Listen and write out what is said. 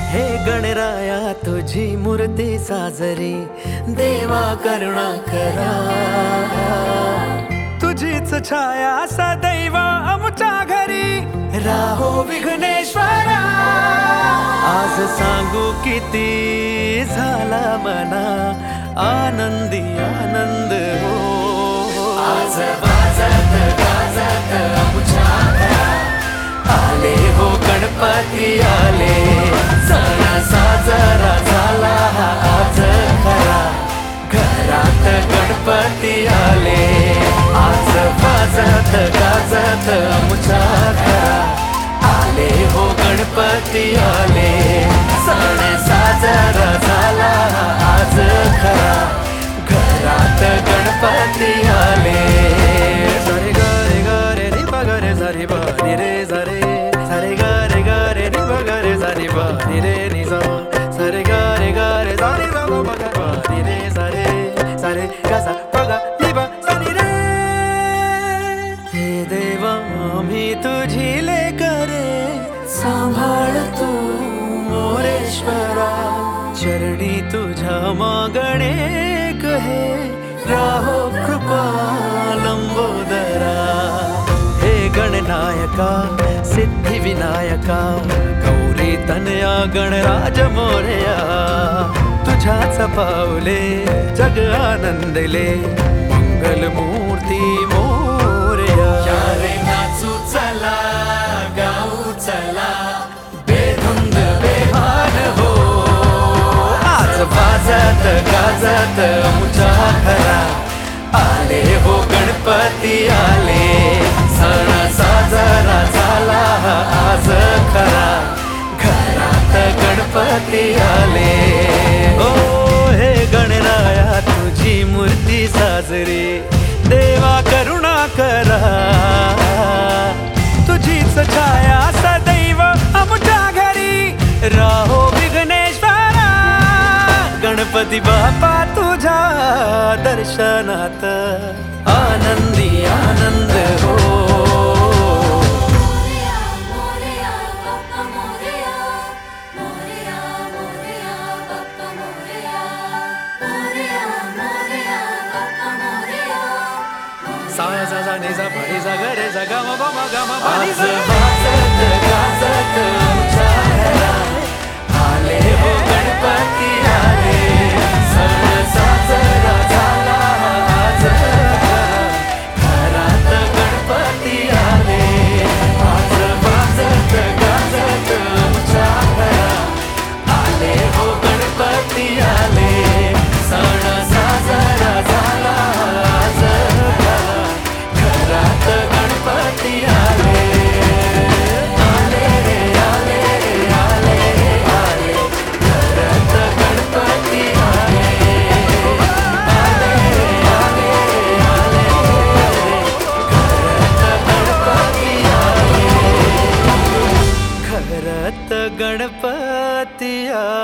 हे गणराया तुझी मूर्ती साजरी, देवा करुणा करा. तुझीच छाया सदैव आमच्या घरी, राहो विघ्नेश्वरा. आज सांगू किती झाला मना, आनंदी आनंद हो. आज वाजत गाजत आमच्या घरात, आले हो गणपती आले. सण साजरा झाला हा आज खरा, घरात गणपती आले. आज वाजत गाजत आमच्या घरात, आले हो गणपती आले. सण साजरा झाला हा आज खरा, घरात गणपती आले. सारे ग रे ग रे रे ब ग रे सा रे ब रे रे सा रे. सारे ग रे ग रे रे ब ग रे सा रे ब रे रे नि सा. सारे ग रे ग रे सा रे सा ब ग ब रे रे सा रे. सारे ग सा ब ग नि ब सा नि रे. हे देवा मी तुझी लेकरे, सांभाळ तू मोरेश्वरा. चरणी तुझ्या मागणे कहे, राहो कृपा लंबोदरा. हे गणनायका सिद्धी विनायका, गौरी तनया गणराज मोरया. तुझ्याच पावले जग आनंदले, मंगल मूर्ती मोरया. रे नाचू चला गाऊ चला, बेधुंद बेभान हो. आज वाजत गाजत आमच्या घरात, आले हो गणपती आले. सण साजरा झाला आज खरा, घरात गणपती आले. ओ हे गणराया तुझी मूर्ती साजरी, देवा करुणा करा. तुझीच छाया सदैव आमच्या घरी, राहो विघ्नेश्वरा. गणपती बाप्पा तुझ्या दर्शनात, आनंदी आनंद हो. सा सा सा नि सा प नि सा ग रे सा ग म प म ग म प नि सा. वाजत गाजत आमच्या घरात, आले हो गणपती आले. सण साजरा झाला आज खरा, घरात गणपती आले. आज वाजत गाजत आमच्या घरात, आले हो गणपती आले. सण साजरा झाला आज खरा, घरात गणपती आले. आले रे आले रे आले रे आले, घरात गणपती आले. आले रे आले रे आले रे, घरात गणपती आले. घरात गणपती आले.